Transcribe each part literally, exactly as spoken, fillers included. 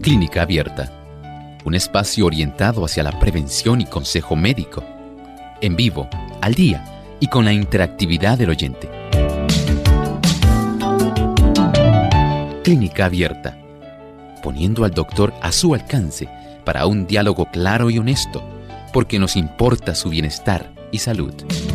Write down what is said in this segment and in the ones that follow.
Clínica Abierta, un espacio orientado hacia la prevención y consejo médico, en vivo, al día y con la interactividad del oyente. Clínica Abierta, poniendo al doctor a su alcance para un diálogo claro y honesto, porque nos importa su bienestar y salud.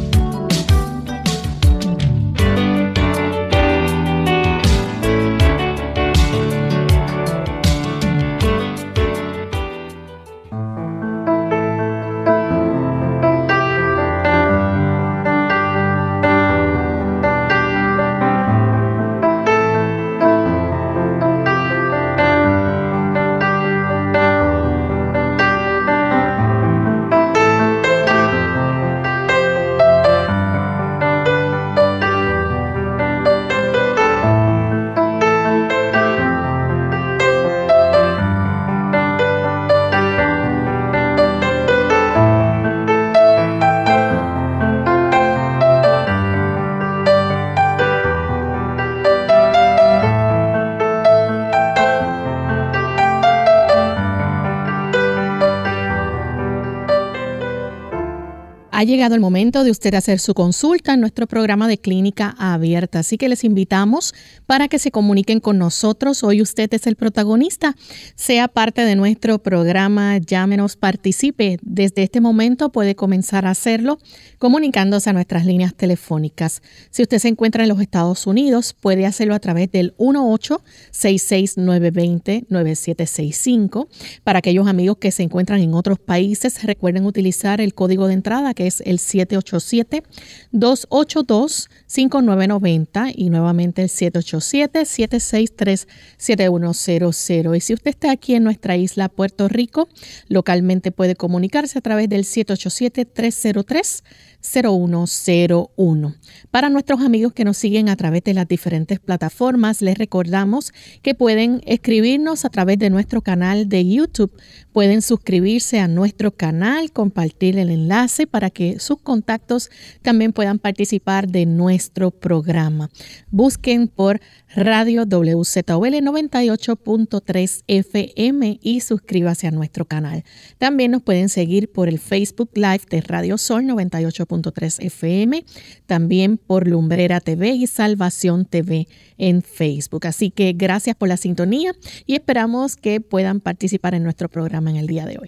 Ha llegado el momento de usted hacer su consulta en nuestro programa de Clínica Abierta, así que les invitamos para que se comuniquen con nosotros. Hoy usted es el protagonista, sea parte de nuestro programa, llámenos, participe. Desde este momento puede comenzar a hacerlo comunicándose a nuestras líneas telefónicas. Si usted se encuentra en los Estados Unidos, puede hacerlo a través del uno ocho seis seis nueve dos cero nueve siete seis cinco. Para aquellos amigos que se encuentran en otros países, recuerden utilizar el código de entrada que es el siete ocho siete, dos ocho dos, cinco nueve nueve cero y nuevamente el siete ocho siete, siete seis tres, siete uno cero cero. Y si usted está aquí en nuestra isla Puerto Rico, localmente puede comunicarse a través del siete ocho siete, tres cero tres, cero uno cero uno. Para nuestros amigos que nos siguen a través de las diferentes plataformas, les recordamos que pueden escribirnos a través de nuestro canal de YouTube. Pueden suscribirse a nuestro canal, compartir el enlace para que sus contactos también puedan participar de nuestro programa. Busquen por Radio W Z O L noventa y ocho punto tres F M y suscríbase a nuestro canal. También nos pueden seguir por el Facebook Live de Radio Sol noventa y ocho punto tres F M, también por Lumbrera T V y Salvación T V en Facebook. Así que gracias por la sintonía y esperamos que puedan participar en nuestro programa en el día de hoy.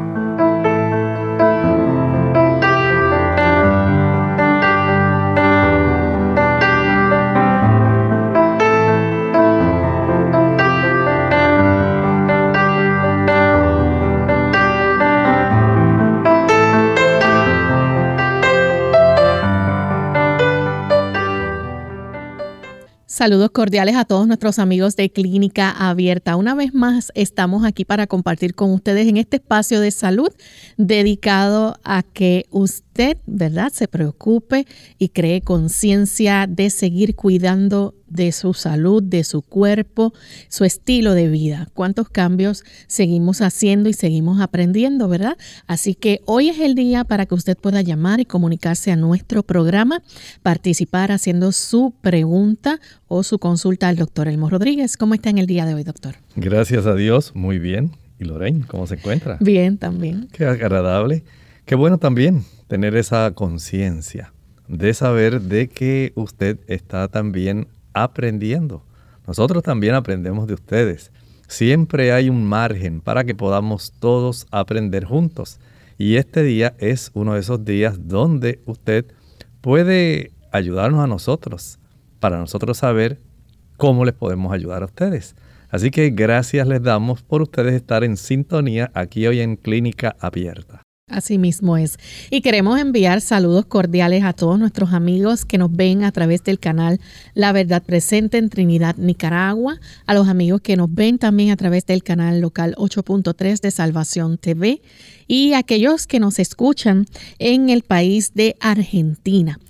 Saludos cordiales a todos nuestros amigos de Clínica Abierta. Una vez más estamos aquí para compartir con ustedes en este espacio de salud dedicado a que usted, ¿verdad?, se preocupe y cree conciencia de seguir cuidando de su salud, de su cuerpo, su estilo de vida. ¿Cuántos cambios seguimos haciendo y seguimos aprendiendo, verdad? Así que hoy es el día para que usted pueda llamar y comunicarse a nuestro programa, participar haciendo su pregunta o su consulta al doctor Elmo Rodríguez. ¿Cómo está en el día de hoy, doctor? Gracias a Dios, muy bien. ¿Y Lorraine, cómo se encuentra? Bien, también. Qué agradable. Qué bueno también tener esa conciencia de saber de que usted está también aprendiendo. Nosotros también aprendemos de ustedes. Siempre hay un margen para que podamos todos aprender juntos. Y este día es uno de esos días donde usted puede ayudarnos a nosotros, para nosotros saber cómo les podemos ayudar a ustedes. Así que gracias les damos por ustedes estar en sintonía aquí hoy en Clínica Abierta. Así mismo es. Y queremos enviar saludos cordiales a todos nuestros amigos que nos ven a través del canal La Verdad Presente en Trinidad, Nicaragua, a los amigos que nos ven también a través del canal local ocho punto tres de Salvación T V y aquellos que nos escuchan en el país de Argentina.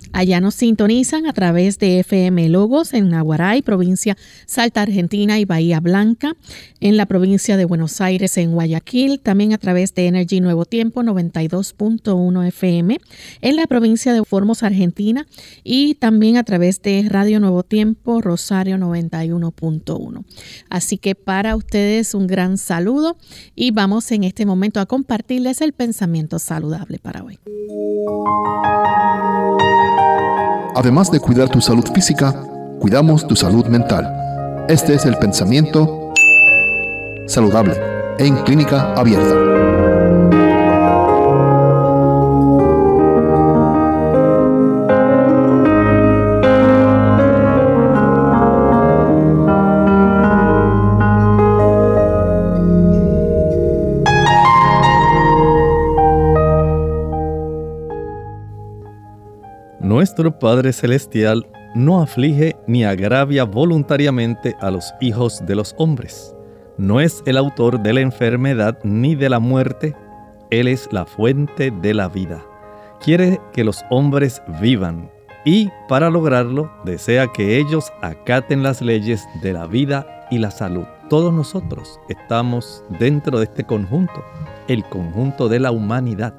Allá nos sintonizan a través de F M Logos en Aguaray, provincia Salta, Argentina y Bahía Blanca, en la provincia de Buenos Aires, en Guayaquil, también a través de Energy Nuevo Tiempo noventa y dos punto uno F M, en la provincia de Formosa, Argentina, y también a través de Radio Nuevo Tiempo Rosario noventa y uno punto uno. Así que para ustedes un gran saludo y vamos en este momento a compartirles el pensamiento saludable para hoy. Además de cuidar tu salud física, cuidamos tu salud mental. Este es el pensamiento saludable en Clínica Abierta. Nuestro Padre Celestial no aflige ni agravia voluntariamente a los hijos de los hombres. No es el autor de la enfermedad ni de la muerte. Él es la fuente de la vida. Quiere que los hombres vivan y, para lograrlo, desea que ellos acaten las leyes de la vida y la salud. Todos nosotros estamos dentro de este conjunto, el conjunto de la humanidad.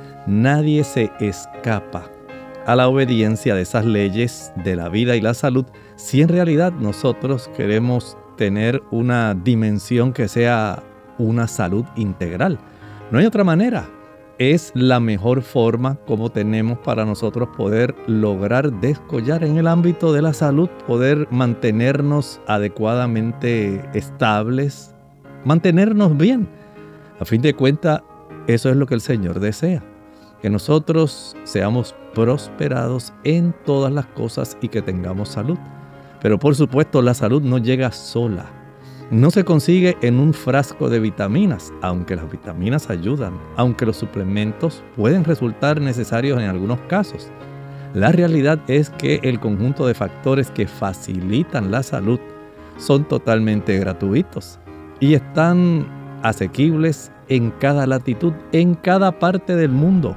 Nadie se escapa a la obediencia de esas leyes de la vida y la salud, si en realidad nosotros queremos tener una dimensión que sea una salud integral. No hay otra manera. Es la mejor forma como tenemos para nosotros poder lograr descollar en el ámbito de la salud, poder mantenernos adecuadamente estables, mantenernos bien. A fin de cuentas, eso es lo que el Señor desea. Que nosotros seamos prosperados en todas las cosas y que tengamos salud. Pero por supuesto la salud no llega sola. No se consigue en un frasco de vitaminas, aunque las vitaminas ayudan, aunque los suplementos pueden resultar necesarios en algunos casos. La realidad es que el conjunto de factores que facilitan la salud son totalmente gratuitos y están asequibles en cada latitud, en cada parte del mundo.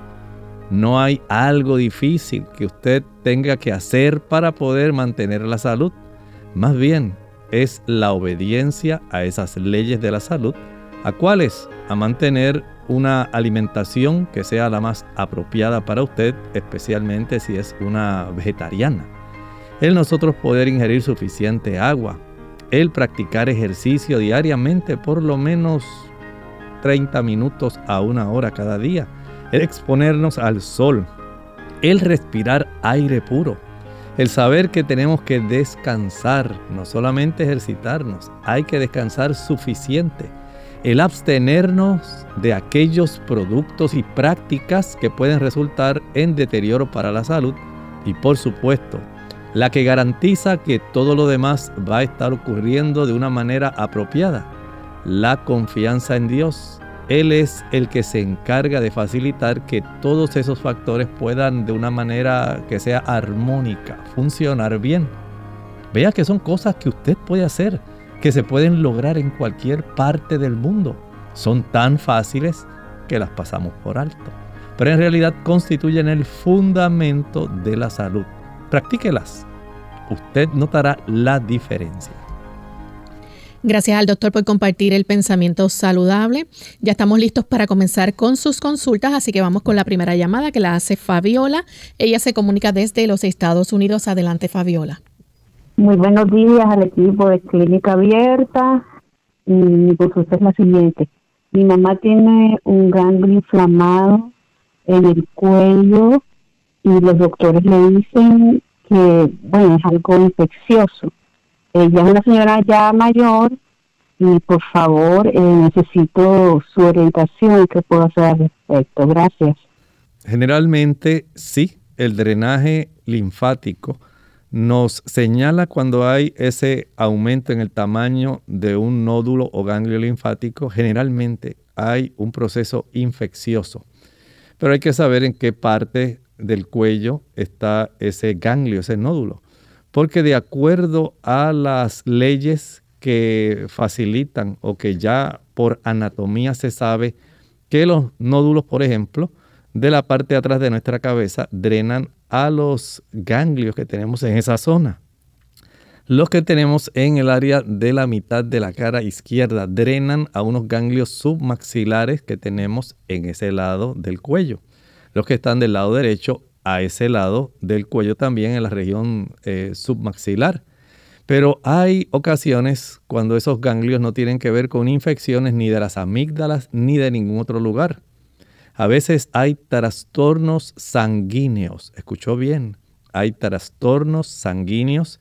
No hay algo difícil que usted tenga que hacer para poder mantener la salud. Más bien, es la obediencia a esas leyes de la salud. ¿A cuáles? A mantener una alimentación que sea la más apropiada para usted, especialmente si es una vegetariana. El nosotros poder ingerir suficiente agua. El practicar ejercicio diariamente por lo menos treinta minutos a una hora cada día. El exponernos al sol, el respirar aire puro, el saber que tenemos que descansar, no solamente ejercitarnos, hay que descansar suficiente, el abstenernos de aquellos productos y prácticas que pueden resultar en deterioro para la salud y, por supuesto, la que garantiza que todo lo demás va a estar ocurriendo de una manera apropiada, la confianza en Dios. Él es el que se encarga de facilitar que todos esos factores puedan de una manera que sea armónica, funcionar bien. Vea que son cosas que usted puede hacer, que se pueden lograr en cualquier parte del mundo. Son tan fáciles que las pasamos por alto, pero en realidad constituyen el fundamento de la salud. Practíquelas. Usted notará la diferencia. Gracias al doctor por compartir el pensamiento saludable. Ya estamos listos para comenzar con sus consultas, así que vamos con la primera llamada que la hace Fabiola. Ella se comunica desde los Estados Unidos. Adelante, Fabiola. Muy buenos días al equipo de Clínica Abierta. Mi consulta es la siguiente. Mi mamá tiene un ganglio inflamado en el cuello y los doctores le dicen que, bueno, es algo infeccioso. Ella es una señora ya mayor y por favor eh, necesito su orientación. ¿Qué puedo hacer al respecto? Gracias. Generalmente sí, el drenaje linfático nos señala cuando hay ese aumento en el tamaño de un nódulo o ganglio linfático. Generalmente hay un proceso infeccioso, pero hay que saber en qué parte del cuello está ese ganglio, ese nódulo. Porque de acuerdo a las leyes que facilitan o que ya por anatomía se sabe que los nódulos, por ejemplo, de la parte de atrás de nuestra cabeza drenan a los ganglios que tenemos en esa zona. Los que tenemos en el área de la mitad de la cara izquierda drenan a unos ganglios submaxilares que tenemos en ese lado del cuello. Los que están del lado derecho, a ese lado del cuello también en la región eh, submaxilar. Pero hay ocasiones cuando esos ganglios no tienen que ver con infecciones ni de las amígdalas ni de ningún otro lugar. A veces hay trastornos sanguíneos. ¿Escuchó bien? Hay trastornos sanguíneos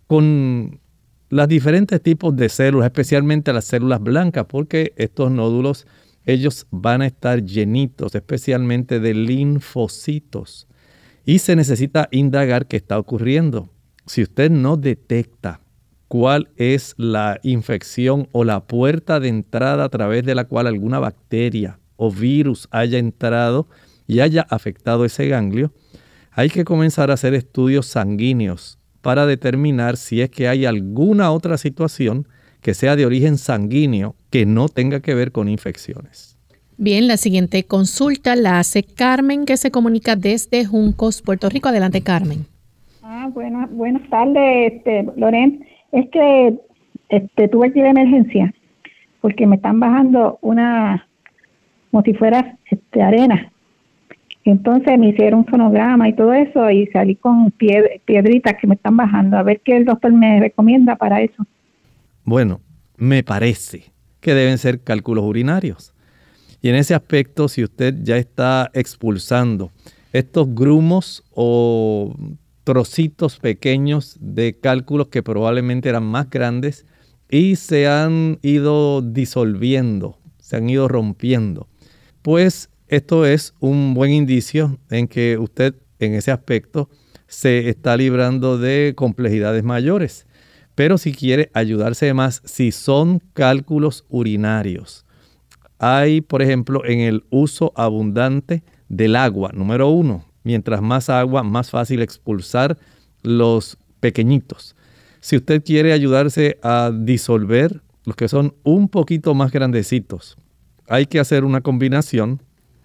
con los diferentes tipos de células, especialmente las células blancas, porque estos nódulos, ellos van a estar llenitos, especialmente de linfocitos. Y se necesita indagar qué está ocurriendo. Si usted no detecta cuál es la infección o la puerta de entrada a través de la cual alguna bacteria o virus haya entrado y haya afectado ese ganglio, hay que comenzar a hacer estudios sanguíneos para determinar si es que hay alguna otra situación que sea de origen sanguíneo que no tenga que ver con infecciones. Bien, la siguiente consulta la hace Carmen, que se comunica desde Juncos, Puerto Rico. Adelante, Carmen. Ah, buenas, buenas tardes, este, Loren. Es que este, tuve que ir de emergencia porque me están bajando una, como si fuera este, arena. Entonces me hicieron un sonograma y todo eso y salí con pied- piedritas que me están bajando. A ver qué el doctor me recomienda para eso. Bueno, me parece que deben ser cálculos urinarios. Y en ese aspecto, si usted ya está expulsando estos grumos o trocitos pequeños de cálculos que probablemente eran más grandes y se han ido disolviendo, se han ido rompiendo, pues esto es un buen indicio en que usted en ese aspecto se está librando de complejidades mayores. Pero si quiere ayudarse más, si son cálculos urinarios, hay, por ejemplo, en el uso abundante del agua, número uno. Mientras más agua, más fácil expulsar los pequeñitos. Si usted quiere ayudarse a disolver los que son un poquito más grandecitos, hay que hacer una combinación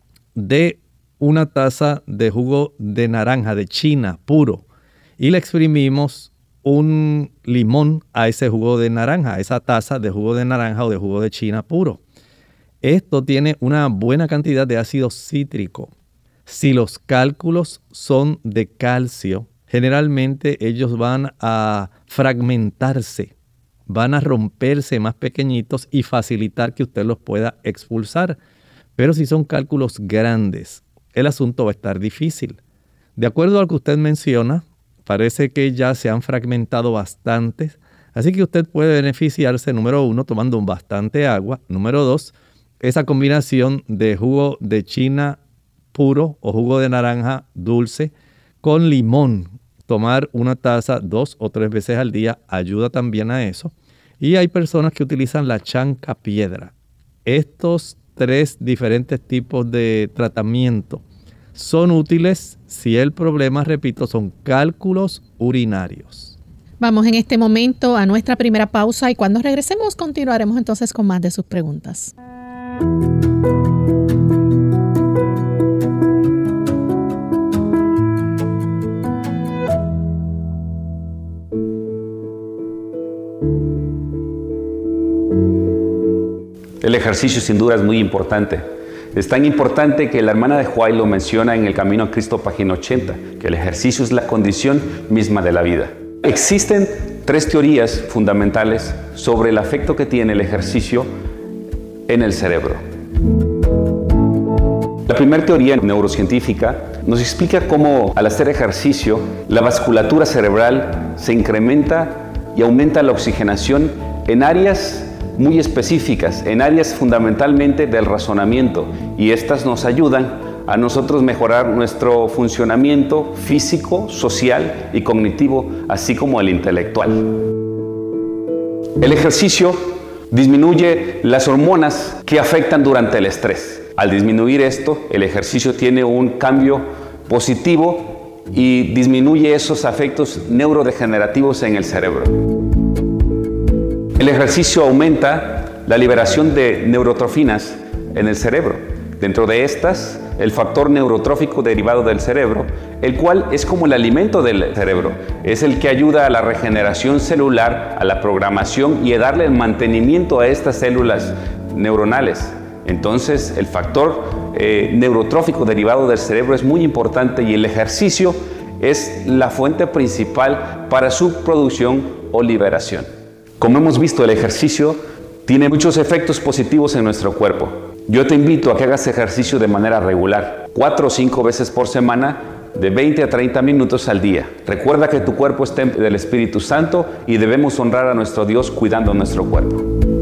de una taza de jugo de naranja de China puro y le exprimimos un limón a ese jugo de naranja, a esa taza de jugo de naranja o de jugo de China puro. Esto tiene una buena cantidad de ácido cítrico. Si los cálculos son de calcio, generalmente ellos van a fragmentarse, van a romperse más pequeñitos y facilitar que usted los pueda expulsar. Pero si son cálculos grandes, el asunto va a estar difícil. De acuerdo a lo que usted menciona, parece que ya se han fragmentado bastantes, así que usted puede beneficiarse, número uno, tomando bastante agua. Número dos, esa combinación de jugo de China puro o jugo de naranja dulce con limón. Tomar una taza dos o tres veces al día ayuda también a eso. Y hay personas que utilizan la chanca piedra. Estos tres diferentes tipos de tratamiento son útiles si el problema, repito, son cálculos urinarios. Vamos en este momento a nuestra primera pausa y cuando regresemos continuaremos entonces con más de sus preguntas. El ejercicio sin duda es muy importante. Es tan importante que la hermana de Huay lo menciona en el Camino a Cristo, página ochenta, que el ejercicio es la condición misma de la vida. Existen tres teorías fundamentales sobre el efecto que tiene el ejercicio en el cerebro. La primera teoría neurocientífica nos explica cómo al hacer ejercicio la vasculatura cerebral se incrementa y aumenta la oxigenación en áreas muy específicas, en áreas fundamentalmente del razonamiento, y estas nos ayudan a nosotros mejorar nuestro funcionamiento físico, social y cognitivo, así como el intelectual. El ejercicio disminuye las hormonas que afectan durante el estrés. Al disminuir esto, el ejercicio tiene un cambio positivo y disminuye esos efectos neurodegenerativos en el cerebro. El ejercicio aumenta la liberación de neurotrofinas en el cerebro, Dentro de estas, el factor neurotrófico derivado del cerebro, el cual es como el alimento del cerebro, es el que ayuda a la regeneración celular, a la programación y a darle el mantenimiento a estas células neuronales. Entonces, el factor eh, neurotrófico derivado del cerebro es muy importante y el ejercicio es la fuente principal para su producción o liberación. Como hemos visto, el ejercicio tiene muchos efectos positivos en nuestro cuerpo. Yo te invito a que hagas ejercicio de manera regular, cuatro o cinco veces por semana, de veinte a treinta minutos al día. Recuerda que tu cuerpo es templo del Espíritu Santo y debemos honrar a nuestro Dios cuidando nuestro cuerpo.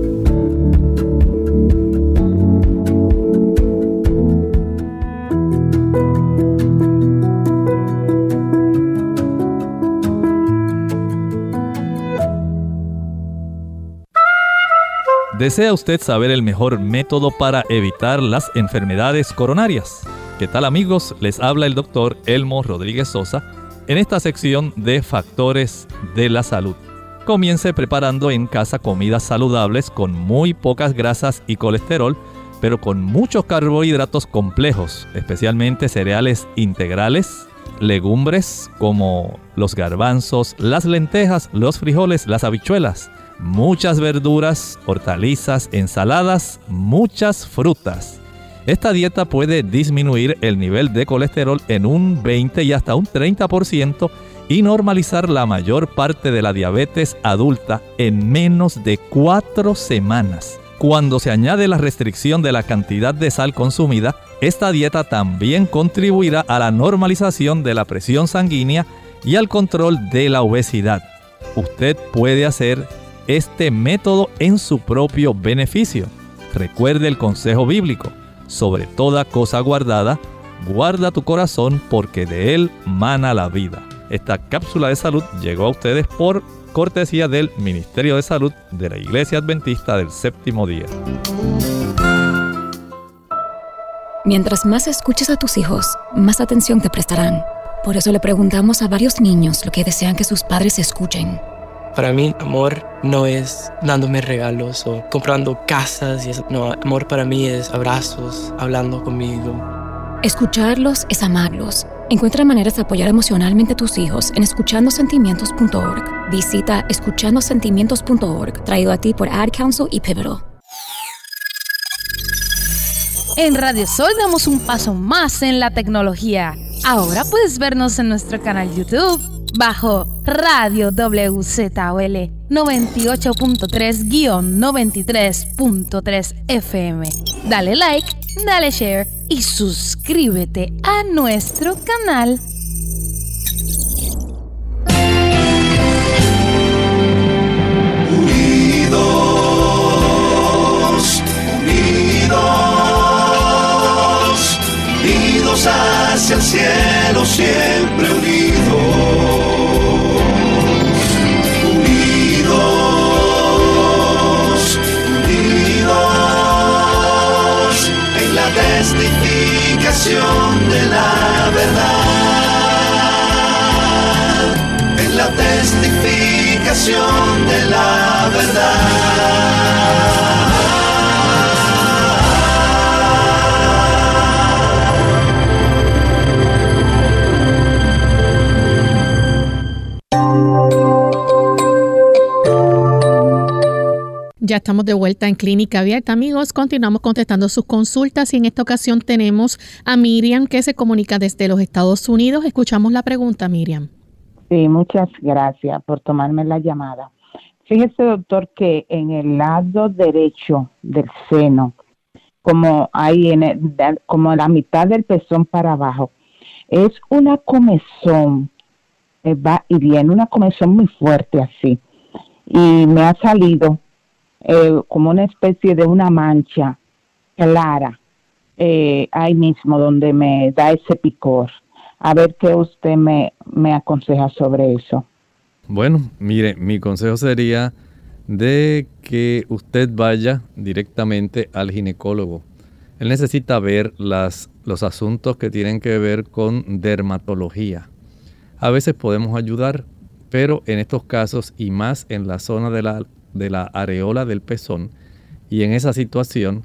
¿Desea usted saber el mejor método para evitar las enfermedades coronarias? ¿Qué tal, amigos? Les habla el doctor Elmo Rodríguez Sosa en esta sección de Factores de la Salud. Comience preparando en casa comidas saludables con muy pocas grasas y colesterol, pero con muchos carbohidratos complejos, especialmente cereales integrales, legumbres como los garbanzos, las lentejas, los frijoles, las habichuelas, muchas verduras, hortalizas, ensaladas, muchas frutas. Esta dieta puede disminuir el nivel de colesterol en un veinte y hasta un treinta por ciento y normalizar la mayor parte de la diabetes adulta en menos de cuatro semanas. Cuando se añade la restricción de la cantidad de sal consumida, esta dieta también contribuirá a la normalización de la presión sanguínea y al control de la obesidad. Usted puede hacer este método en su propio beneficio. Recuerde el consejo bíblico: sobre toda cosa guardada, guarda tu corazón, porque de él mana la vida. Esta cápsula de salud llegó a ustedes por cortesía del Ministerio de Salud de la Iglesia Adventista del Séptimo Día. Mientras más escuches a tus hijos, más atención te prestarán. Por eso le preguntamos a varios niños lo que desean que sus padres escuchen. Para mí, amor no es dándome regalos o comprando casas y eso. No, amor para mí es abrazos, hablando conmigo. Escucharlos es amarlos. Encuentra maneras de apoyar emocionalmente a tus hijos en escuchando sentimientos punto org. Visita escuchando sentimientos punto org, traído a ti por Ad Council y Pivotal. En Radio Sol damos un paso más en la tecnología. Ahora puedes vernos en nuestro canal YouTube bajo Radio W Z O L noventa y ocho punto tres guión noventa y tres punto tres F M. Dale like, dale share y suscríbete a nuestro canal. Unidos, unidos, unidos hacia el cielo, siempre unidos. Testificación de la verdad, en la testificación de la verdad. Ya estamos de vuelta en Clínica Abierta, amigos. Continuamos contestando sus consultas y en esta ocasión tenemos a Miriam, que se comunica desde los Estados Unidos. Escuchamos la pregunta, Miriam. Sí, muchas gracias por tomarme la llamada. Fíjese, doctor, que en el lado derecho del seno, como ahí en el, como la mitad del pezón para abajo, es una comezón, eh, va y viene, una comezón muy fuerte así, y me ha salido Eh, como una especie de una mancha clara eh, ahí mismo donde me da ese picor. A ver qué usted me, me aconseja sobre eso. Bueno, mire, mi consejo sería de que usted vaya directamente al ginecólogo. Él necesita ver las, los asuntos que tienen que ver con dermatología. A veces podemos ayudar, pero en estos casos y más en la zona de la de la areola del pezón, y en esa situación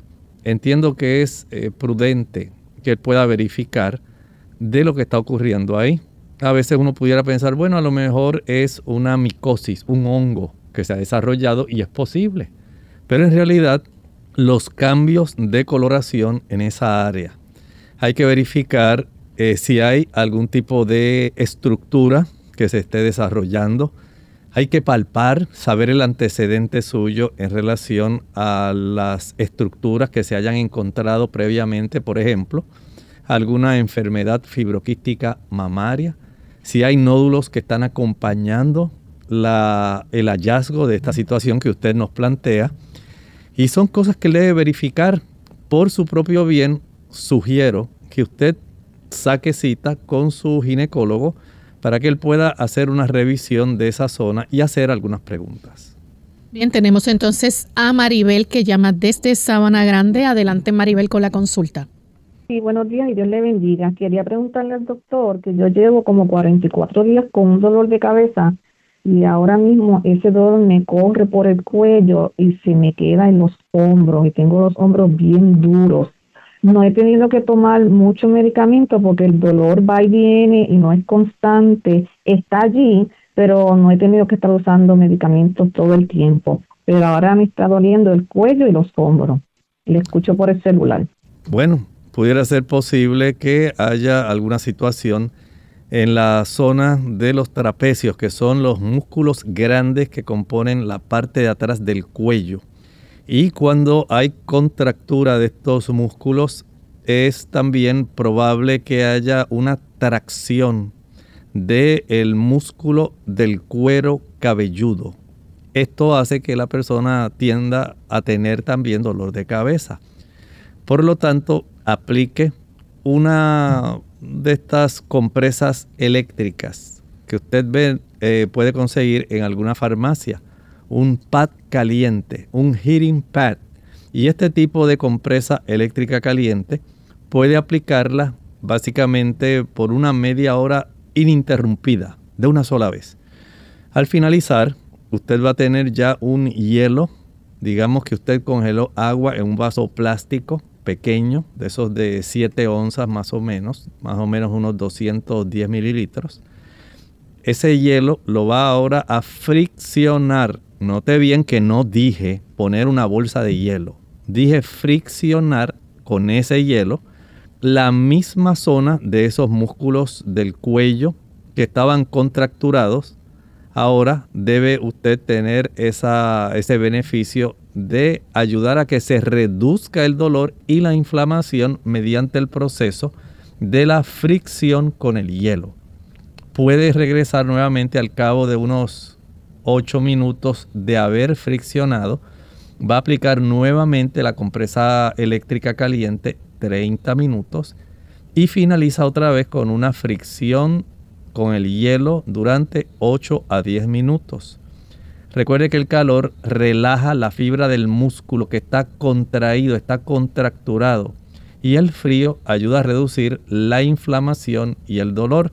entiendo que es eh, prudente que él pueda verificar de lo que está ocurriendo ahí. A veces uno pudiera pensar, bueno, a lo mejor es una micosis, un hongo que se ha desarrollado y es posible. Pero en realidad los cambios de coloración en esa área, hay que verificar eh, si hay algún tipo de estructura que se esté desarrollando. Hay que palpar, saber el antecedente suyo en relación a las estructuras que se hayan encontrado previamente, por ejemplo, alguna enfermedad fibroquística mamaria, si hay nódulos que están acompañando la, el hallazgo de esta situación que usted nos plantea. Y son cosas que debe verificar por su propio bien. Sugiero que usted saque cita con su ginecólogo para que él pueda hacer una revisión de esa zona y hacer algunas preguntas. Bien, tenemos entonces a Maribel que llama desde Sabana Grande. Adelante, Maribel, con la consulta. Sí, buenos días y Dios le bendiga. Quería preguntarle al doctor que yo llevo como cuarenta y cuatro días con un dolor de cabeza y ahora mismo ese dolor me corre por el cuello y se me queda en los hombros y tengo los hombros bien duros. No he tenido que tomar mucho medicamento porque el dolor va y viene y no es constante. Está allí, pero no he tenido que estar usando medicamentos todo el tiempo. Pero ahora me está doliendo el cuello y los hombros. Le escucho por el celular. Bueno, pudiera ser posible que haya alguna situación en la zona de los trapecios, que son los músculos grandes que componen la parte de atrás del cuello. Y cuando hay contractura de estos músculos, es también probable que haya una tracción del músculo del cuero cabelludo. Esto hace que la persona tienda a tener también dolor de cabeza. Por lo tanto, aplique una de estas compresas eléctricas que usted ve, eh, puede conseguir en alguna farmacia. Un pad caliente, un heating pad. Y este tipo de compresa eléctrica caliente puede aplicarla básicamente por una media hora ininterrumpida, de una sola vez. Al finalizar, usted va a tener ya un hielo. Digamos que usted congeló agua en un vaso plástico pequeño, de esos de siete onzas más o menos, más o menos unos doscientos diez mililitros. Ese hielo lo va ahora a friccionar. Note bien que no dije poner una bolsa de hielo. Dije friccionar con ese hielo la misma zona de esos músculos del cuello que estaban contracturados. Ahora debe usted tener esa, ese beneficio de ayudar a que se reduzca el dolor y la inflamación mediante el proceso de la fricción con el hielo. Puede regresar nuevamente al cabo de unos ocho minutos de haber friccionado. Va a aplicar nuevamente la compresa eléctrica caliente treinta minutos y finaliza otra vez con una fricción con el hielo durante ocho a diez minutos. Recuerde que el calor relaja la fibra del músculo que está contraído, está contracturado, y el frío ayuda a reducir la inflamación y el dolor.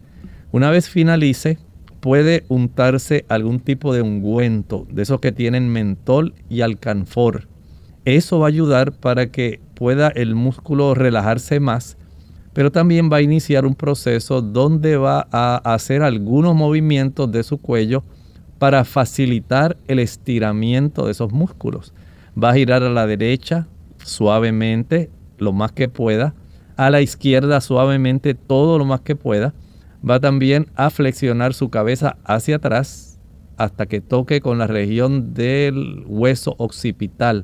Una vez finalice, puede untarse algún tipo de ungüento, de esos que tienen mentol y alcanfor. Eso va a ayudar para que pueda el músculo relajarse más, pero también va a iniciar un proceso donde va a hacer algunos movimientos de su cuello para facilitar el estiramiento de esos músculos. Va a girar a la derecha suavemente, lo más que pueda, a la izquierda suavemente, todo lo más que pueda. Va también a flexionar su cabeza hacia atrás hasta que toque con la región del hueso occipital,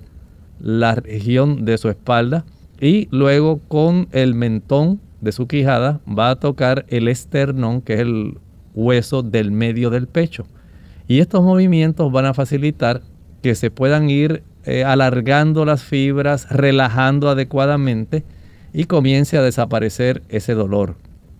la región de su espalda, y luego con el mentón de su quijada va a tocar el esternón, que es el hueso del medio del pecho. Y estos movimientos van a facilitar que se puedan ir eh, alargando las fibras, relajando adecuadamente y comience a desaparecer ese dolor.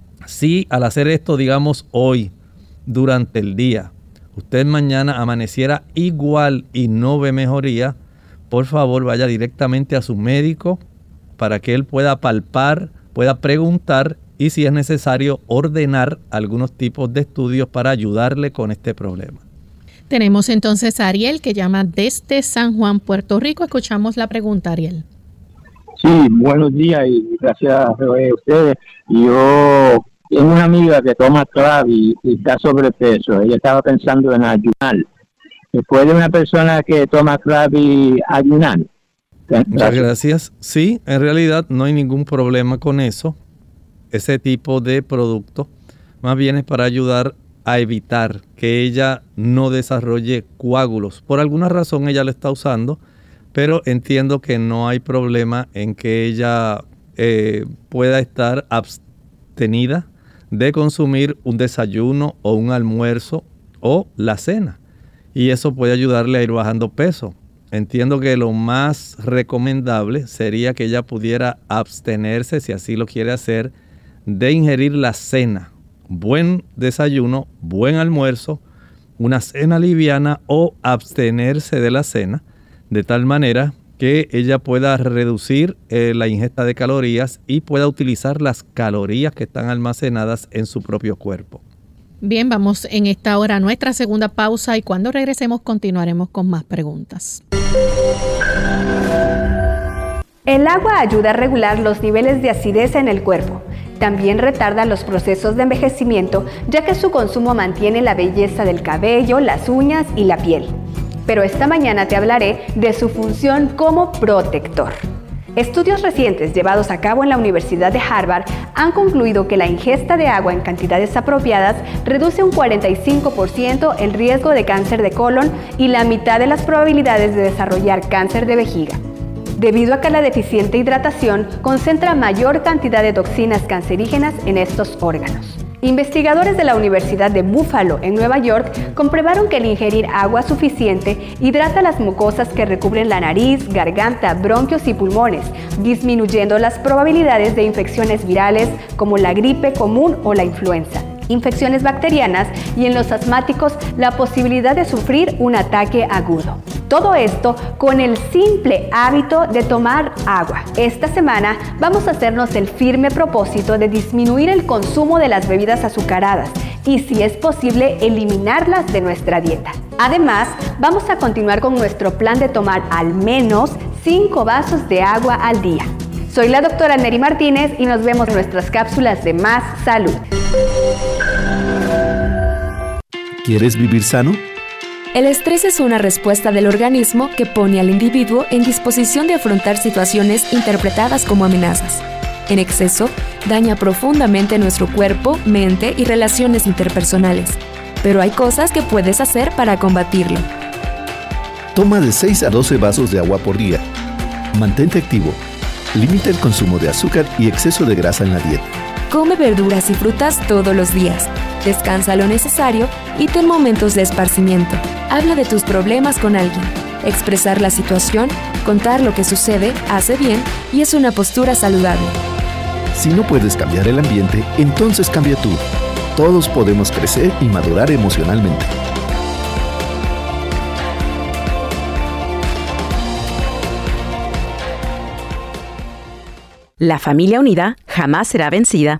Si al hacer esto, digamos hoy, durante el día, usted mañana amaneciera igual y no ve mejoría, por favor vaya directamente a su médico para que él pueda palpar, pueda preguntar y si es necesario ordenar algunos tipos de estudios para ayudarle con este problema. Tenemos entonces a Ariel que llama desde San Juan, Puerto Rico. Escuchamos la pregunta, Ariel. Sí, buenos días y gracias a ustedes. Yo tengo una amiga que toma Clav y, y está sobrepeso. Ella estaba pensando en ayunar. ¿Puede una persona que toma Clav y ayunar? Gracias. Muchas gracias. Sí, en realidad no hay ningún problema con eso. Ese tipo de producto más bien es para ayudar a evitar que ella no desarrolle coágulos. Por alguna razón ella lo está usando, pero entiendo que no hay problema en que ella eh, pueda estar abstenida de consumir un desayuno o un almuerzo o la cena. Y eso puede ayudarle a ir bajando peso. Entiendo que lo más recomendable sería que ella pudiera abstenerse, si así lo quiere hacer, de ingerir la cena. Buen desayuno, buen almuerzo, una cena liviana o abstenerse de la cena, de tal manera que ella pueda reducir eh, la ingesta de calorías y pueda utilizar las calorías que están almacenadas en su propio cuerpo. Bien, vamos en esta hora a nuestra segunda pausa y cuando regresemos continuaremos con más preguntas. El agua ayuda a regular los niveles de acidez en el cuerpo. También retarda los procesos de envejecimiento, ya que su consumo mantiene la belleza del cabello, las uñas y la piel. Pero esta mañana te hablaré de su función como protector. Estudios recientes llevados a cabo en la Universidad de Harvard han concluido que la ingesta de agua en cantidades apropiadas reduce un cuarenta y cinco por ciento el riesgo de cáncer de colon y la mitad de las probabilidades de desarrollar cáncer de vejiga, debido a que la deficiente hidratación concentra mayor cantidad de toxinas cancerígenas en estos órganos. Investigadores de la Universidad de Buffalo, en Nueva York, comprobaron que el ingerir agua suficiente hidrata las mucosas que recubren la nariz, garganta, bronquios y pulmones, disminuyendo las probabilidades de infecciones virales como la gripe común o la influenza, infecciones bacterianas y en los asmáticos la posibilidad de sufrir un ataque agudo. Todo esto con el simple hábito de tomar agua. Esta semana vamos a hacernos el firme propósito de disminuir el consumo de las bebidas azucaradas y, si es posible, eliminarlas de nuestra dieta. Además, vamos a continuar con nuestro plan de tomar al menos cinco vasos de agua al día. Soy la doctora Neri Martínez y nos vemos en nuestras cápsulas de Más Salud. ¿Quieres vivir sano? El estrés es una respuesta del organismo que pone al individuo en disposición de afrontar situaciones interpretadas como amenazas. En exceso, daña profundamente nuestro cuerpo, mente y relaciones interpersonales. Pero hay cosas que puedes hacer para combatirlo. Toma de seis a doce vasos de agua por día. Mantente activo. Limita el consumo de azúcar y exceso de grasa en la dieta. Come verduras y frutas todos los días. Descansa lo necesario y ten momentos de esparcimiento. Habla de tus problemas con alguien. Expresar la situación, contar lo que sucede, hace bien y es una postura saludable. Si no puedes cambiar el ambiente, entonces cambia tú. Todos podemos crecer y madurar emocionalmente. La familia unida jamás será vencida.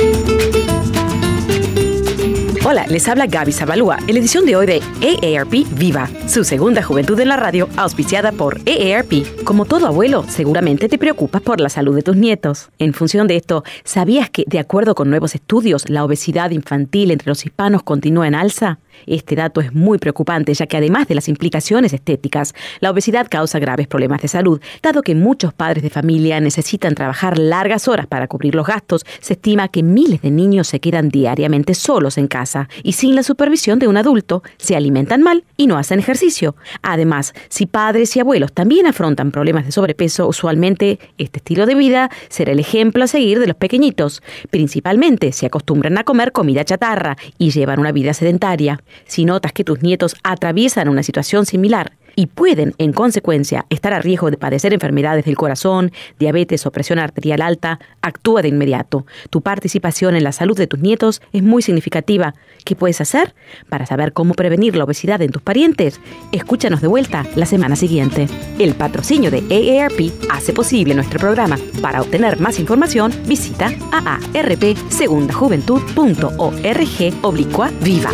Hola, les habla Gaby Zabalúa en la edición de hoy de A A R P Viva, su segunda juventud en la radio, auspiciada por A A R P. Como todo abuelo, seguramente te preocupas por la salud de tus nietos. En función de esto, ¿sabías que, de acuerdo con nuevos estudios, la obesidad infantil entre los hispanos continúa en alza? Este dato es muy preocupante, ya que además de las implicaciones estéticas, la obesidad causa graves problemas de salud. Dado que muchos padres de familia necesitan trabajar largas horas para cubrir los gastos, se estima que miles de niños se quedan diariamente solos en casa y sin la supervisión de un adulto, se alimentan mal y no hacen ejercicio. Además, si padres y abuelos también afrontan problemas de sobrepeso, usualmente este estilo de vida será el ejemplo a seguir de los pequeñitos, principalmente si acostumbran a comer comida chatarra y llevan una vida sedentaria. Si notas que tus nietos atraviesan una situación similar y pueden, en consecuencia, estar a riesgo de padecer enfermedades del corazón, diabetes o presión arterial alta, actúa de inmediato. Tu participación en la salud de tus nietos es muy significativa. ¿Qué puedes hacer? Para saber cómo prevenir la obesidad en tus parientes, escúchanos de vuelta la semana siguiente. El patrocinio de A A R P hace posible nuestro programa. Para obtener más información, visita a a r p segunda juventud punto org oblicua viva.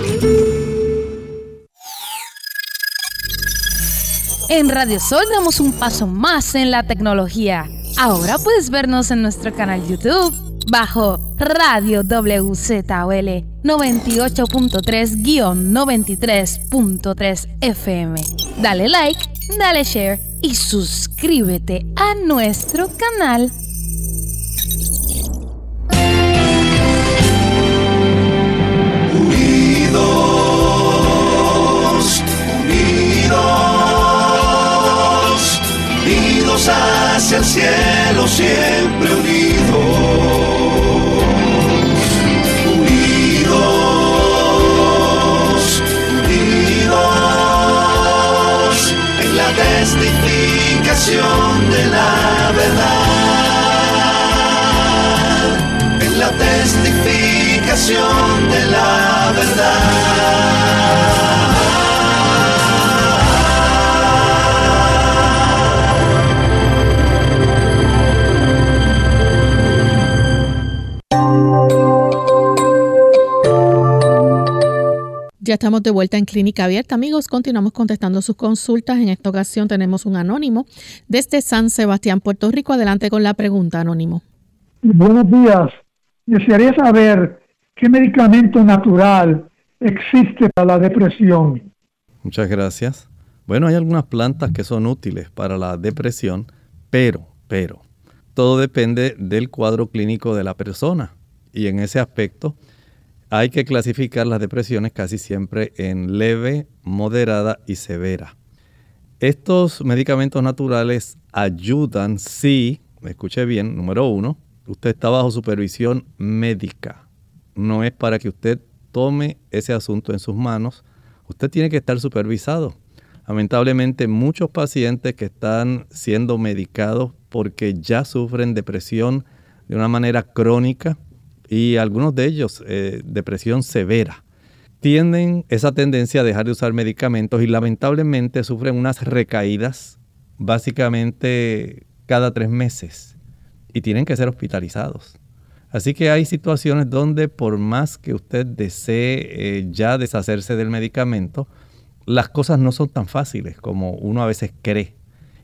En Radio Sol damos un paso más en la tecnología. Ahora puedes vernos en nuestro canal YouTube bajo Radio W Z O L noventa y ocho punto tres noventa y tres punto tres F M. Dale like, dale share y suscríbete a nuestro canal. Unidos, unidos, unidos hacia el cielo, siempre unidos. Testificación de la verdad, en la testificación de la verdad. Ya estamos de vuelta en Clínica Abierta, amigos. Continuamos contestando sus consultas. En esta ocasión tenemos un anónimo desde San Sebastián, Puerto Rico. Adelante con la pregunta, anónimo. Buenos días. Desearía saber qué medicamento natural existe para la depresión. Muchas gracias. Bueno, hay algunas plantas que son útiles para la depresión, pero, pero, todo depende del cuadro clínico de la persona. Y en ese aspecto, hay que clasificar las depresiones casi siempre en leve, moderada y severa. Estos medicamentos naturales ayudan si, me escuche bien, número uno, usted está bajo supervisión médica. No es para que usted tome ese asunto en sus manos. Usted tiene que estar supervisado. Lamentablemente, muchos pacientes que están siendo medicados porque ya sufren depresión de una manera crónica, y algunos de ellos eh, depresión severa, tienen esa tendencia a dejar de usar medicamentos y lamentablemente sufren unas recaídas básicamente cada tres meses y tienen que ser hospitalizados. Así que hay situaciones donde por más que usted desee eh, ya deshacerse del medicamento, las cosas no son tan fáciles como uno a veces cree.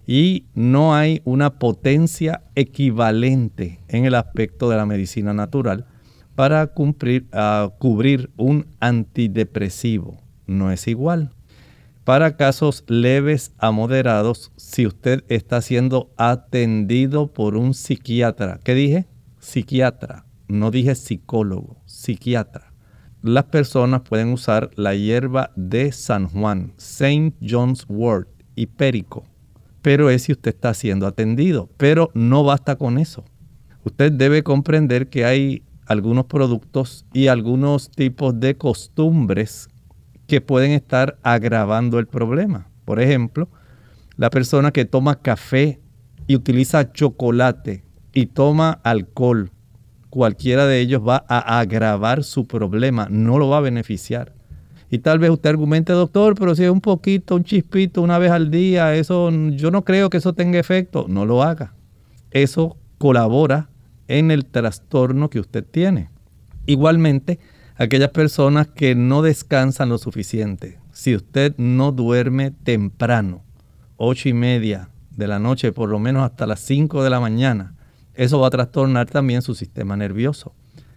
Y no hay una potencia equivalente en el aspecto de la medicina natural para cumplir, uh, cubrir un antidepresivo. No es igual. Para casos leves a moderados, si usted está siendo atendido por un psiquiatra, ¿qué dije? Psiquiatra, no dije psicólogo, psiquiatra. Las personas pueden usar la hierba de San Juan, Saint John's wort y perico. Pero es si usted está siendo atendido. Pero no basta con eso. Usted debe comprender que hay algunos productos y algunos tipos de costumbres que pueden estar agravando el problema. Por ejemplo, la persona que toma café y utiliza chocolate y toma alcohol, cualquiera de ellos va a agravar su problema, no lo va a beneficiar. Y tal vez usted argumente, doctor, pero si es un poquito, un chispito, una vez al día, eso, yo no creo que eso tenga efecto. No lo haga. Eso colabora en el trastorno que usted tiene. Igualmente, aquellas personas que no descansan lo suficiente. Si usted no duerme temprano, ocho y media de la noche, por lo menos hasta las cinco de la mañana, eso va a trastornar también su sistema nervioso.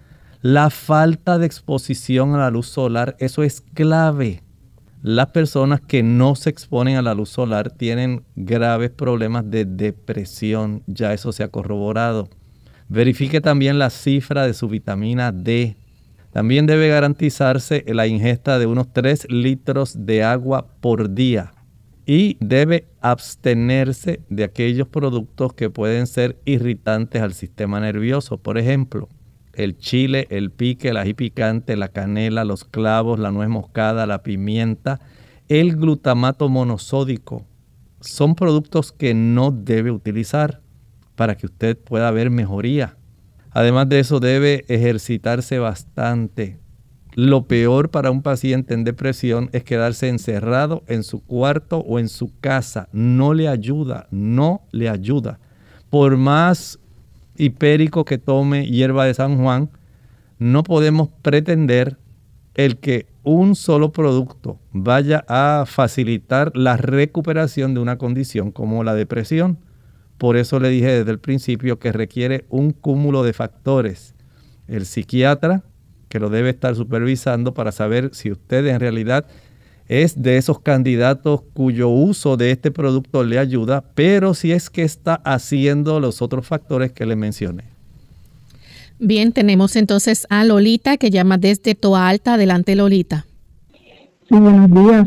La falta de exposición a la luz solar, eso es clave. Las personas que no se exponen a la luz solar tienen graves problemas de depresión, ya eso se ha corroborado. Verifique también la cifra de su vitamina D. También debe garantizarse la ingesta de unos tres litros de agua por día. Y debe abstenerse de aquellos productos que pueden ser irritantes al sistema nervioso. Por ejemplo, el chile, el pique, el ají picante, la canela, los clavos, la nuez moscada, la pimienta, el glutamato monosódico. Son productos que no debe utilizar para que usted pueda ver mejoría. Además de eso, debe ejercitarse bastante. Lo peor para un paciente en depresión es quedarse encerrado en su cuarto o en su casa. No le ayuda, no le ayuda. Por más hipérico que tome hierba de San Juan, no podemos pretender el que un solo producto vaya a facilitar la recuperación de una condición como la depresión. Por eso le dije desde el principio que requiere un cúmulo de factores. El psiquiatra, que lo debe estar supervisando para saber si usted en realidad es de esos candidatos cuyo uso de este producto le ayuda, pero si es que está haciendo los otros factores que le mencioné. Bien, tenemos entonces a Lolita que llama desde Toa Alta. Adelante, Lolita. Sí, buenos días.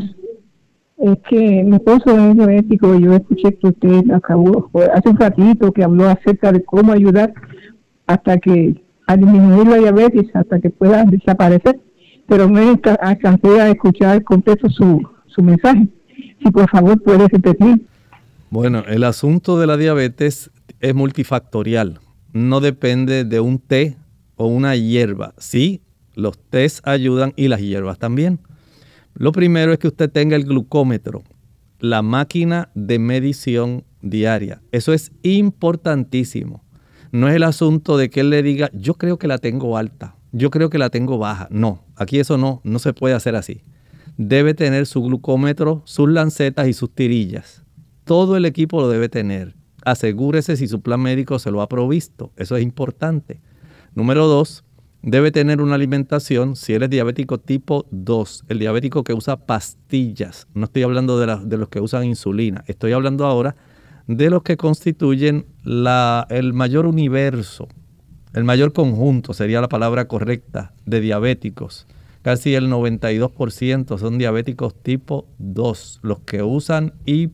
Es que mi esposo es diabético y yo escuché que usted acabó hace un ratito que habló acerca de cómo ayudar hasta que a disminuir la diabetes, hasta que pueda desaparecer. Pero me alcancé a escuchar completo su, su mensaje. Si por favor puede repetir. Bueno, el asunto de la diabetes es multifactorial. No depende de un té o una hierba. Sí, los tés ayudan y las hierbas también. Lo primero es que usted tenga el glucómetro, la máquina de medición diaria. Eso es importantísimo. No es el asunto de que él le diga, yo creo que la tengo alta, yo creo que la tengo baja. No, aquí eso no, no se puede hacer así. Debe tener su glucómetro, sus lancetas y sus tirillas. Todo el equipo lo debe tener. Asegúrese si su plan médico se lo ha provisto. Eso es importante. Número dos, debe tener una alimentación, si él es diabético tipo dos, el diabético que usa pastillas. No estoy hablando de, la, de los que usan insulina. Estoy hablando ahora de los que constituyen la, el mayor universo, el mayor conjunto, sería la palabra correcta, de diabéticos. Casi el noventa y dos por ciento son diabéticos tipo dos, los que usan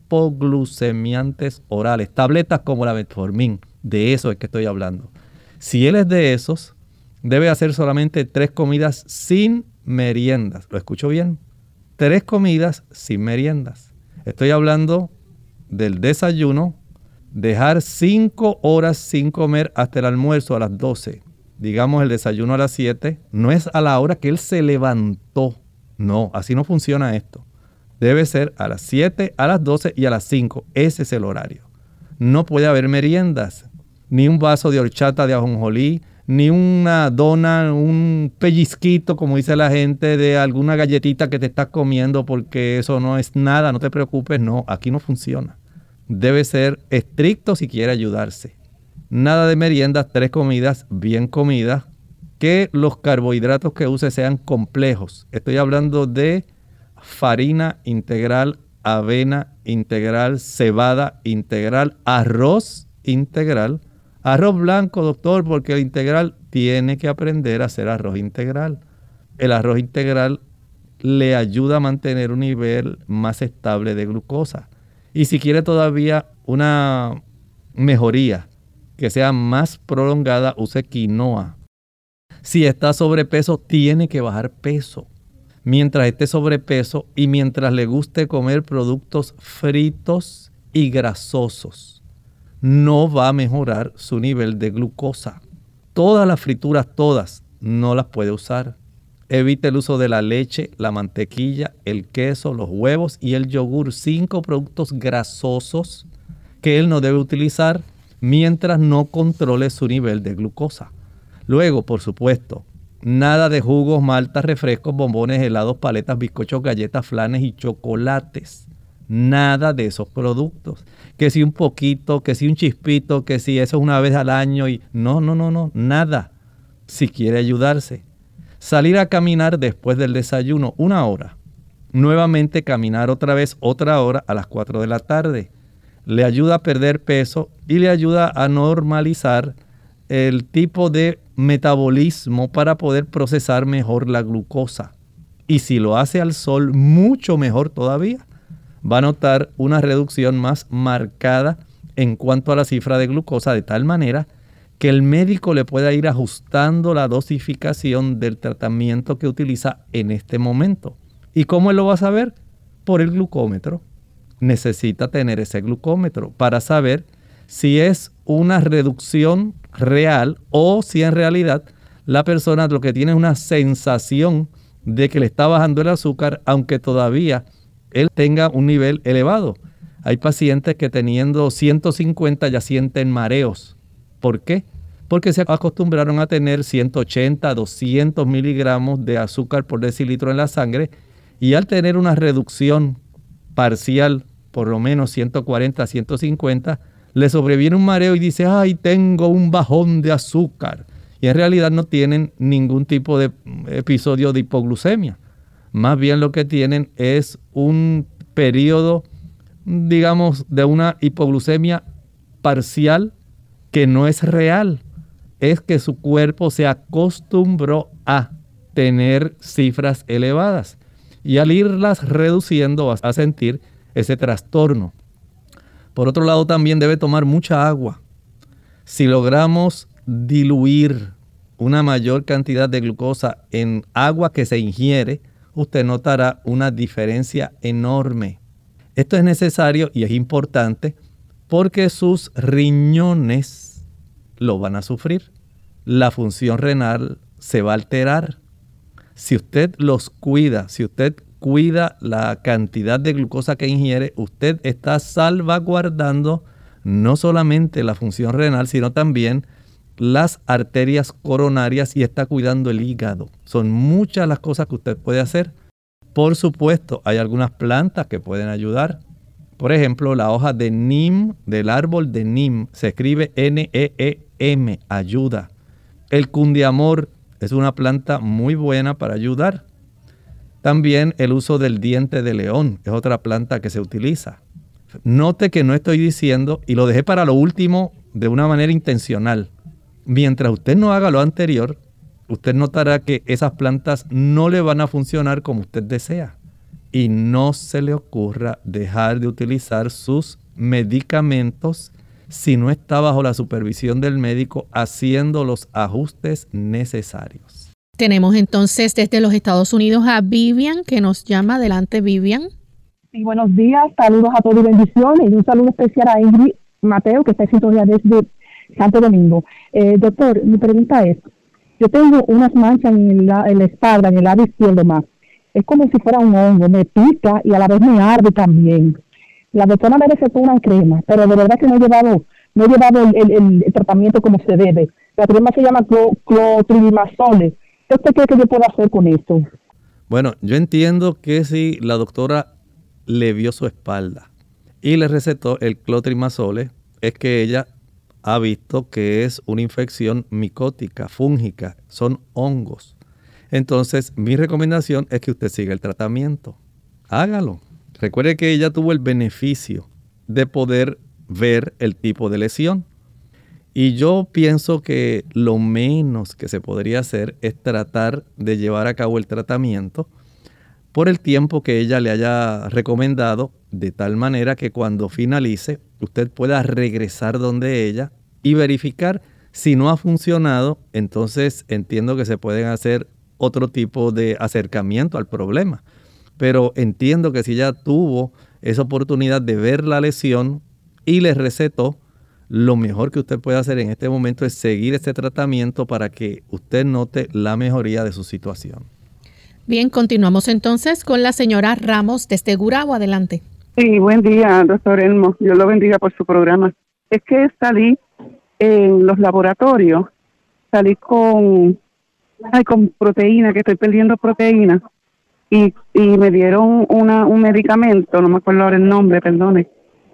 hipoglucemiantes orales, tabletas como la metformin. De eso es que estoy hablando. Si él es de esos, debe hacer solamente tres comidas sin meriendas. ¿Lo escucho bien? Tres comidas sin meriendas. Estoy hablando del desayuno, dejar cinco horas sin comer hasta el almuerzo a las doce. Digamos el desayuno a las siete. No es a la hora que él se levantó. No, así no funciona esto. Debe ser a las siete, a las doce y a las cinco. Ese es el horario. No puede haber meriendas. Ni un vaso de horchata de ajonjolí, ni una dona, un pellizquito, como dice la gente, de alguna galletita que te estás comiendo, porque eso no es nada, no te preocupes. No, aquí no funciona. Debe ser estricto si quiere ayudarse. Nada de meriendas, tres comidas bien comidas, que los carbohidratos que use sean complejos. Estoy hablando de farina integral, avena integral, cebada integral, arroz integral. Arroz blanco, doctor, porque el integral tiene que aprender a hacer arroz integral. El arroz integral le ayuda a mantener un nivel más estable de glucosa. Y si quiere todavía una mejoría que sea más prolongada, use quinoa. Si está sobrepeso, tiene que bajar peso. Mientras esté sobrepeso y mientras le guste comer productos fritos y grasosos, no va a mejorar su nivel de glucosa. Todas las frituras, todas, no las puede usar. Evite el uso de la leche, la mantequilla, el queso, los huevos y el yogur. Cinco productos grasosos que él no debe utilizar mientras no controle su nivel de glucosa. Luego, por supuesto, nada de jugos, maltas, refrescos, bombones, helados, paletas, bizcochos, galletas, flanes y chocolates. Nada de esos productos. Que si un poquito, que si un chispito, que si eso es una vez al año. y No, no, no, no, nada. Si quiere ayudarse. Salir a caminar después del desayuno, una hora. Nuevamente caminar otra vez, otra hora a las cuatro de la tarde. Le ayuda a perder peso y le ayuda a normalizar el tipo de metabolismo para poder procesar mejor la glucosa. Y si lo hace al sol, mucho mejor todavía. Va a notar una reducción más marcada en cuanto a la cifra de glucosa, de tal manera que el médico le pueda ir ajustando la dosificación del tratamiento que utiliza en este momento. ¿Y cómo él lo va a saber? Por el glucómetro. Necesita tener ese glucómetro para saber si es una reducción real o si en realidad la persona lo que tiene es una sensación de que le está bajando el azúcar, aunque todavía él tenga un nivel elevado. Hay pacientes que teniendo ciento cincuenta ya sienten mareos. ¿Por qué? Porque se acostumbraron a tener ciento ochenta, doscientos miligramos de azúcar por decilitro en la sangre, y al tener una reducción parcial, por lo menos ciento cuarenta, ciento cincuenta, le sobreviene un mareo y dice, ay, tengo un bajón de azúcar. Y en realidad no tienen ningún tipo de episodio de hipoglucemia. Más bien lo que tienen es un periodo, digamos, de una hipoglucemia parcial que no es real. Es que su cuerpo se acostumbró a tener cifras elevadas. Y al irlas reduciendo vas a sentir ese trastorno. Por otro lado, también debe tomar mucha agua. Si logramos diluir una mayor cantidad de glucosa en agua que se ingiere, usted notará una diferencia enorme. Esto es necesario y es importante porque sus riñones lo van a sufrir. La función renal se va a alterar. Si usted los cuida, si usted cuida la cantidad de glucosa que ingiere, usted está salvaguardando no solamente la función renal, sino también las arterias coronarias y está cuidando el hígado. Son muchas las cosas que usted puede hacer. Por supuesto, hay algunas plantas que pueden ayudar. Por ejemplo, la hoja de neem, del árbol de neem, se escribe N E E M, ayuda. El cundiamor es una planta muy buena para ayudar. También el uso del diente de león es otra planta que se utiliza. Note que no estoy diciendo, y lo dejé para lo último de una manera intencional. Mientras usted no haga lo anterior, usted notará que esas plantas no le van a funcionar como usted desea. Y no se le ocurra dejar de utilizar sus medicamentos si no está bajo la supervisión del médico haciendo los ajustes necesarios. Tenemos entonces desde los Estados Unidos a Vivian, que nos llama. Adelante, Vivian. Sí, buenos días, saludos a todos y bendiciones. Y un saludo especial a Ingrid Mateo, que está en sintonía desde Santo Domingo. Eh, doctor, mi pregunta es, yo tengo unas manchas en la, en la espalda, en el lado izquierdo más. Es como si fuera un hongo, me pica y a la vez me arde también. La doctora me recetó una crema, pero de verdad que no he llevado, no he llevado el, el, el tratamiento como se debe. La crema se llama clo, clotrimazole. ¿Qué usted cree que yo puedo hacer con esto? Bueno, yo entiendo que si la doctora le vio su espalda y le recetó el clotrimazole, es que ella ha visto que es una infección micótica, fúngica, son hongos. Entonces, mi recomendación es que usted siga el tratamiento. Hágalo. Recuerde que ella tuvo el beneficio de poder ver el tipo de lesión. Y yo pienso que lo menos que se podría hacer es tratar de llevar a cabo el tratamiento por el tiempo que ella le haya recomendado, de tal manera que cuando finalice usted pueda regresar donde ella y verificar si no ha funcionado. Entonces entiendo que se pueden hacer otro tipo de acercamiento al problema. Pero entiendo que si ella tuvo esa oportunidad de ver la lesión y le recetó, lo mejor que usted puede hacer en este momento es seguir este tratamiento para que usted note la mejoría de su situación. Bien, continuamos entonces con la señora Ramos desde Gurabo. Adelante. Sí, buen día, doctor Elmo. Dios lo bendiga por su programa. Es que salí en los laboratorios, salí con, ay, con proteína, que estoy perdiendo proteína, y, y me dieron una, un medicamento, no me acuerdo ahora el nombre, perdone,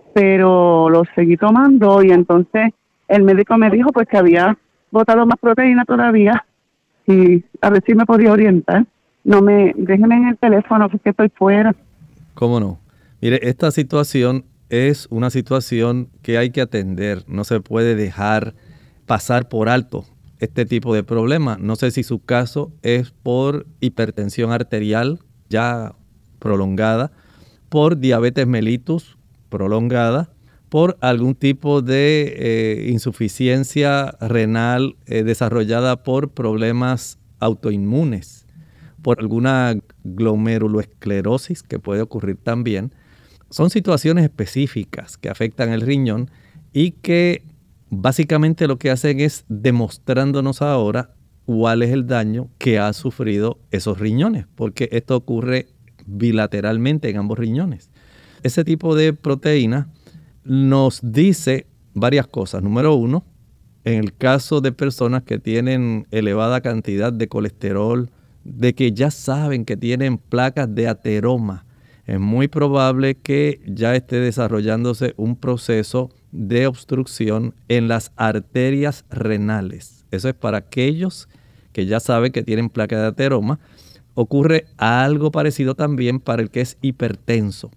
pero lo seguí tomando y entonces el médico me dijo pues que había botado más proteína todavía y a ver si me podía orientar. No me, déjeme en el teléfono porque estoy fuera. ¿Cómo no? Mire, esta situación es una situación que hay que atender. No se puede dejar pasar por alto este tipo de problema. No sé si su caso es por hipertensión arterial ya prolongada, por diabetes mellitus prolongada, por algún tipo de eh, insuficiencia renal eh, desarrollada por problemas autoinmunes, por alguna glomeruloesclerosis que puede ocurrir también. Son situaciones específicas que afectan el riñón y que básicamente lo que hacen es demostrándonos ahora cuál es el daño que ha sufrido esos riñones, porque esto ocurre bilateralmente en ambos riñones. Ese tipo de proteína nos dice varias cosas. Número uno, en el caso de personas que tienen elevada cantidad de colesterol, de que ya saben que tienen placas de ateroma, es muy probable que ya esté desarrollándose un proceso de obstrucción en las arterias renales. Eso es para aquellos que ya saben que tienen placa de ateroma. Ocurre algo parecido también para el que es hipertenso.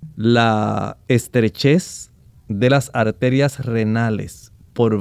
La estrechez de las arterias renales por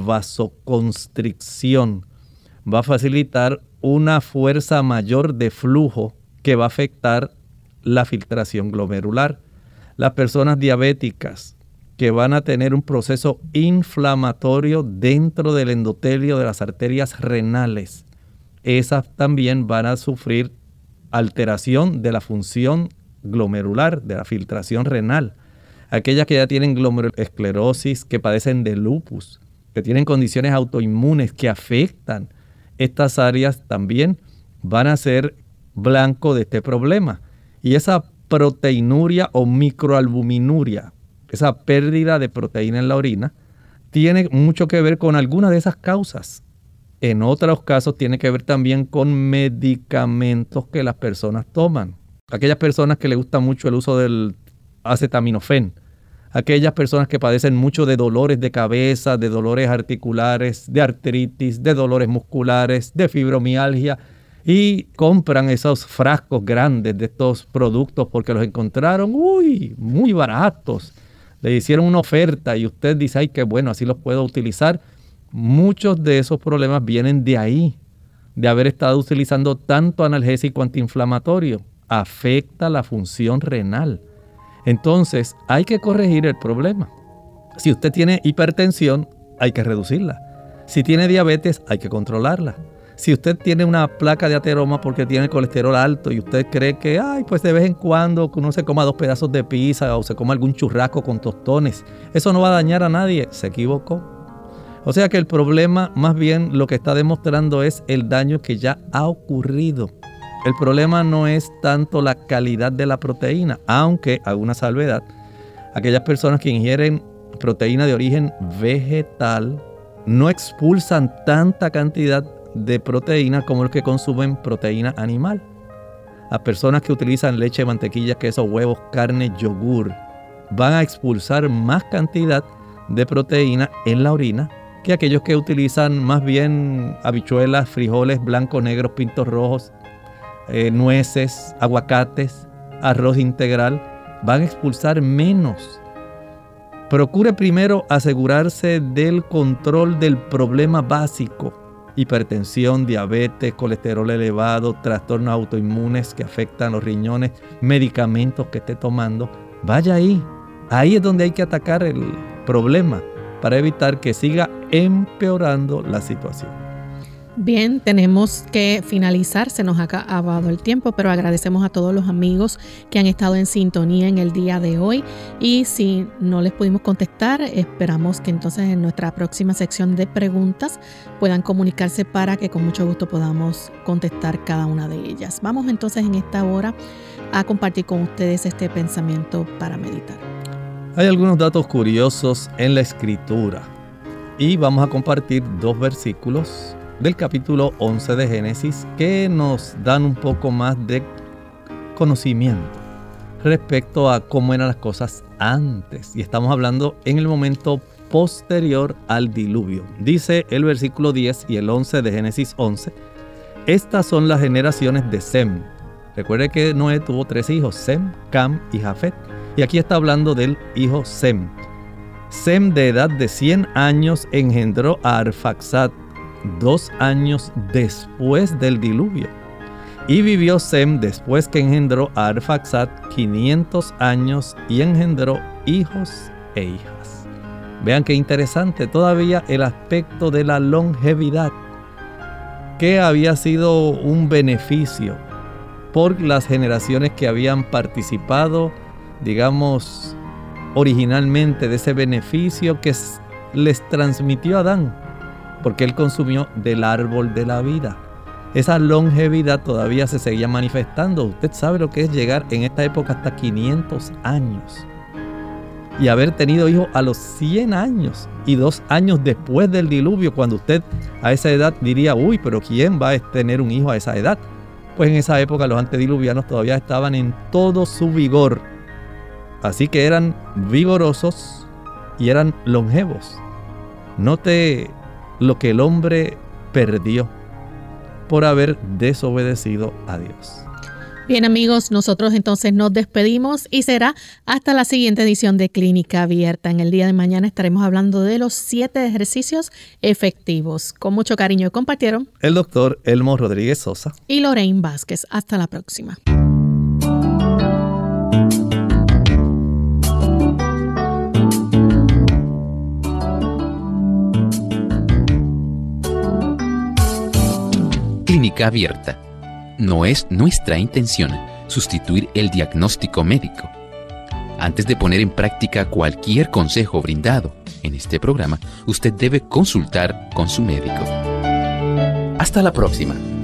vasoconstricción va a facilitar una fuerza mayor de flujo que va a afectar la filtración glomerular. Las personas diabéticas que van a tener un proceso inflamatorio dentro del endotelio de las arterias renales, esas también van a sufrir alteración de la función glomerular, de la filtración renal. Aquellas que ya tienen glomerulosclerosis, que padecen de lupus, que tienen condiciones autoinmunes que afectan estas áreas, también van a ser blanco de este problema. Y esa proteinuria o microalbuminuria, esa pérdida de proteína en la orina, tiene mucho que ver con alguna de esas causas. En otros casos tiene que ver también con medicamentos que las personas toman. Aquellas personas que les gusta mucho el uso del acetaminofén, aquellas personas que padecen mucho de dolores de cabeza, de dolores articulares, de artritis, de dolores musculares, de fibromialgia, y compran esos frascos grandes de estos productos porque los encontraron, uy, muy baratos. Le hicieron una oferta y usted dice, ay, qué bueno, así los puedo utilizar. Muchos de esos problemas vienen de ahí, de haber estado utilizando tanto analgésico antiinflamatorio. Afecta la función renal. Entonces, hay que corregir el problema. Si usted tiene hipertensión, hay que reducirla. Si tiene diabetes, hay que controlarla. Si usted tiene una placa de ateroma porque tiene el colesterol alto y usted cree que, ay, pues de vez en cuando uno se coma dos pedazos de pizza o se coma algún churrasco con tostones, eso no va a dañar a nadie, se equivocó. O sea que el problema más bien lo que está demostrando es el daño que ya ha ocurrido. El problema no es tanto la calidad de la proteína, aunque hago una salvedad. Aquellas personas que ingieren proteína de origen vegetal no expulsan tanta cantidad de proteína como los que consumen proteína animal. Las personas que utilizan leche, mantequilla, queso, huevos, carne, yogur van a expulsar más cantidad de proteína en la orina que aquellos que utilizan más bien habichuelas, frijoles blancos, negros, pintos rojos, eh, nueces, aguacates, arroz integral. Van a expulsar menos. Procure primero asegurarse del control del problema básico: hipertensión, diabetes, colesterol elevado, trastornos autoinmunes que afectan los riñones, medicamentos que esté tomando. Vaya ahí. Ahí es donde hay que atacar el problema para evitar que siga empeorando la situación. Bien, tenemos que finalizar, se nos ha acabado el tiempo, pero agradecemos a todos los amigos que han estado en sintonía en el día de hoy, y si no les pudimos contestar, esperamos que entonces en nuestra próxima sección de preguntas puedan comunicarse para que con mucho gusto podamos contestar cada una de ellas. Vamos entonces en esta hora a compartir con ustedes este pensamiento para meditar. Hay algunos datos curiosos en la Escritura y vamos a compartir dos versículos del capítulo once de Génesis que nos dan un poco más de conocimiento respecto a cómo eran las cosas antes. Y estamos hablando en el momento posterior al diluvio. Dice el versículo diez y el once de Génesis once: estas son las generaciones de Sem. Recuerde que Noé tuvo tres hijos, Sem, Cam y Jafet. Y aquí está hablando del hijo Sem. Sem, de edad de cien años, engendró a Arfaxad dos años después del diluvio. Y vivió Sem, después que engendró a Arfaxad, quinientos años y engendró hijos e hijas. Vean qué interesante todavía el aspecto de la longevidad, que había sido un beneficio por las generaciones que habían participado, digamos, originalmente de ese beneficio que les transmitió Adán, porque él consumió del árbol de la vida. Esa longevidad todavía se seguía manifestando. Usted sabe lo que es llegar en esta época hasta quinientos años y haber tenido hijos a los cien años y dos años después del diluvio, cuando usted a esa edad diría, uy, pero ¿quién va a tener un hijo a esa edad? Pues en esa época los antediluvianos todavía estaban en todo su vigor. Así que eran vigorosos, y eran longevos. Note lo que el hombre perdió por haber desobedecido a Dios. Bien, amigos, nosotros entonces nos despedimos y será hasta la siguiente edición de Clínica Abierta. En el día de mañana estaremos hablando de los siete ejercicios efectivos. Con mucho cariño compartieron el doctor Elmo Rodríguez Sosa y Lorraine Vázquez. Hasta la próxima. Clínica Abierta. No es nuestra intención sustituir el diagnóstico médico. Antes de poner en práctica cualquier consejo brindado en este programa, usted debe consultar con su médico. Hasta la próxima.